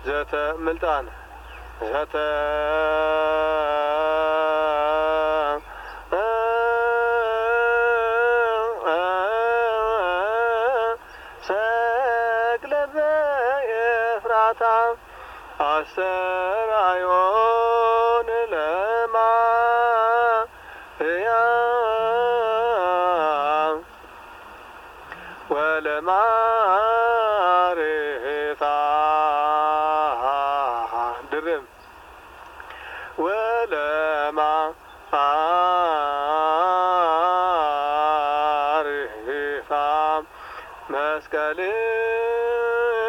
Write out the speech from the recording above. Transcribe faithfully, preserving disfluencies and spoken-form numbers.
ዘተ ምልጣን ዘተ ሰቅለበ ኤፍራታ አስተርአዮን ለማርያም ወለማርታ ድርም ወለማርታ መስቀል